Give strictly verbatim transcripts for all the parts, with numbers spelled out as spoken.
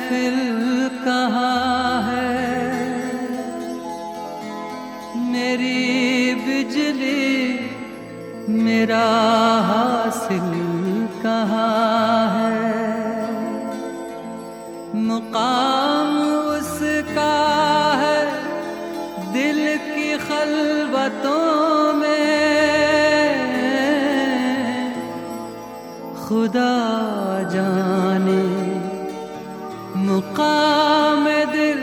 महफिल कहाँ है, मेरी बिजली मेरा हासिल कहाँ है। मुकाम उसका है दिल की खलवतों में, खुदा जाने मुकाम दिल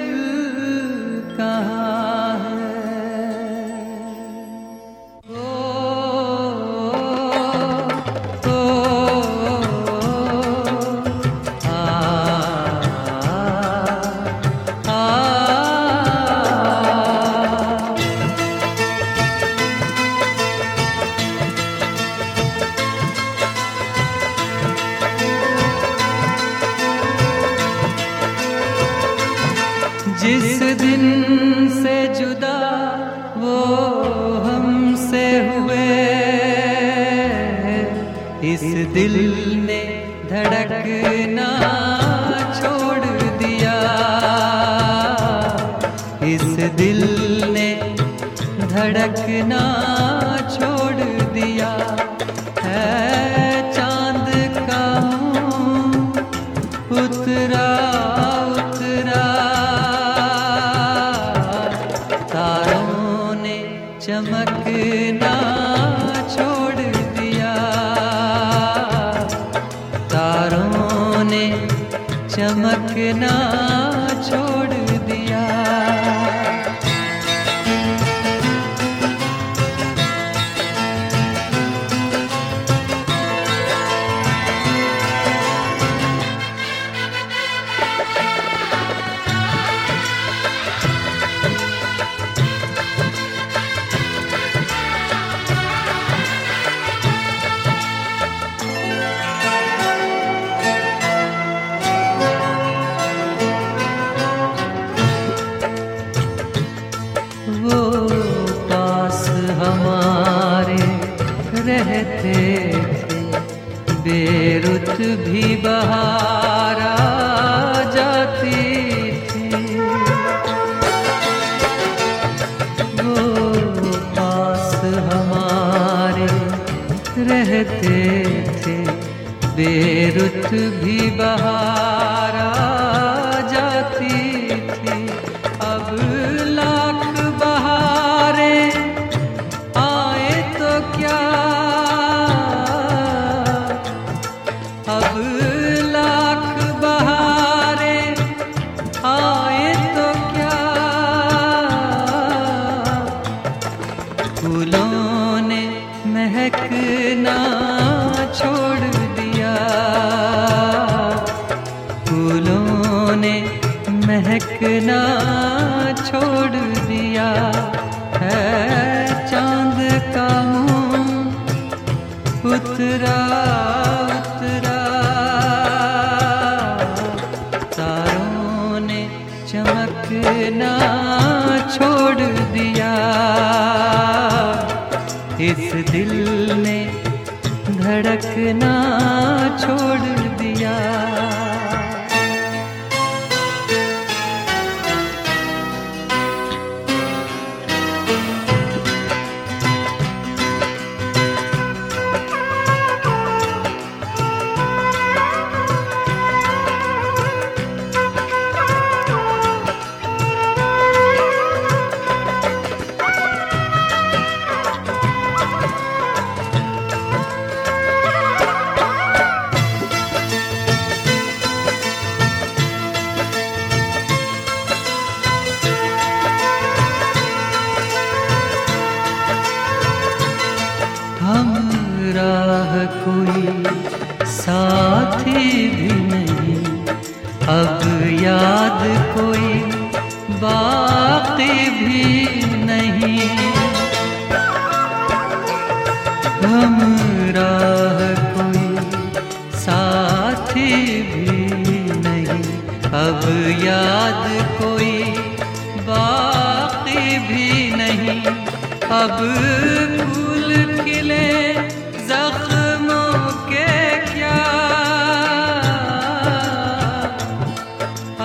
कहाँ है। ओ, ओ, आ, आ, आ, जिस दिन से जुदा वो हमसे हुए, इस दिल ने धड़कना छोड़ दिया, इस दिल ने धड़कना छोड़ दिया। है चांद का मुंह उतरा उतरा, तारों ने चमकना छोड़ दिया, तारों ने चमकना छोड़ दिया। वो पास हमारे रहते थे, बेरुत भी बहार आ जाती थी। वो पास हमारे रहते थे, बेरुत भी बहार आ जाती थी। अब लाख बहारें आए तो क्या, अब लाख बहारें आए तो क्या, फूलों ने महकना छोड़ दिया, फूलों ने महकना छोड़ दिया। है चांद का मुंह उतरा उतरा, तारों ने चमकना छोड़ दिया, इस दिल ने धड़कना छोड़ दिया। राह कोई साथी भी नहीं, अब याद कोई बाकी भी नहीं। हम राह कोई साथी भी नहीं, अब याद कोई बाकी भी नहीं। अब फूल खिले जख्मों के क्या,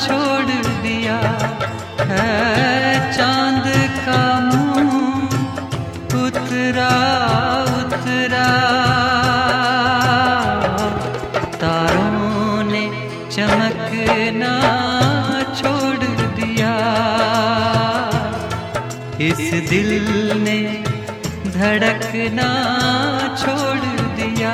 छोड़ दिया है। चांद का मुंह उतरा उतरा, तारों ने चमकना छोड़ दिया। इस दिल ने धड़कना छोड़ दिया।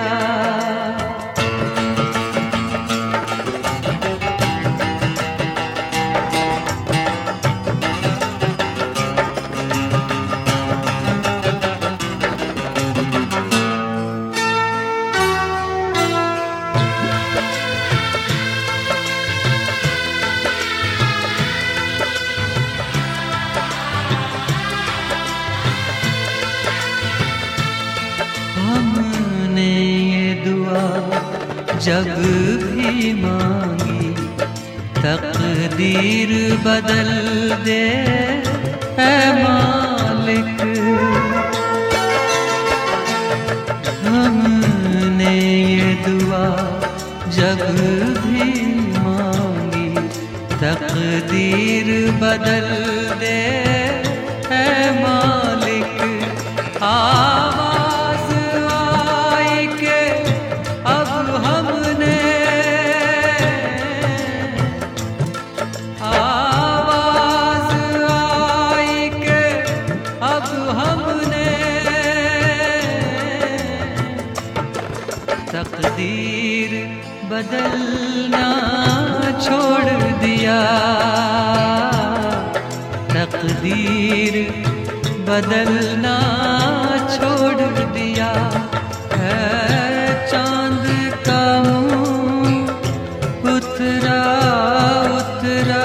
हमने ये दुआ जब भी मांगी, तकदीर बदल दे ऐ मालिक। हमने ये दुआ जब भी मांगी, तकदीर बदल दे ऐ मालिक। आवाज आई के अब हमने, आवाज आई के अब हमने तकदीर बदलना छोड़ दिया। तकदीर बदलना छोड़ दिया है। चांद का मुंह उतरा उतरा,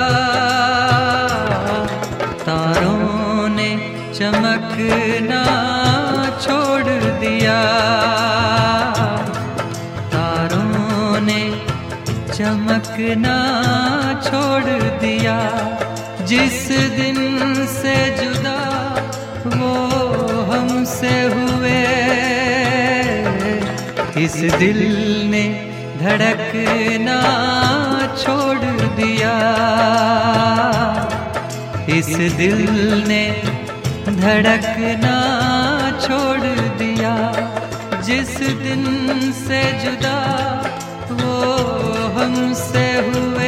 तारों ने चमकना छोड़ दिया। तारों ने चमकना छोड़ दिया। जिस दिन से जुदा वो हमसे हुए, इस दिल ने धड़कना छोड़ दिया। इस दिल ने धड़कना छोड़ दिया। जिस दिन से जुदा वो हमसे हुए,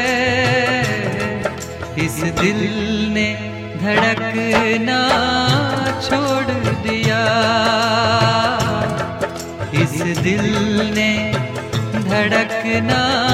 इस दिल ने धड़कना छोड़ दिया। इस दिल ने धड़कना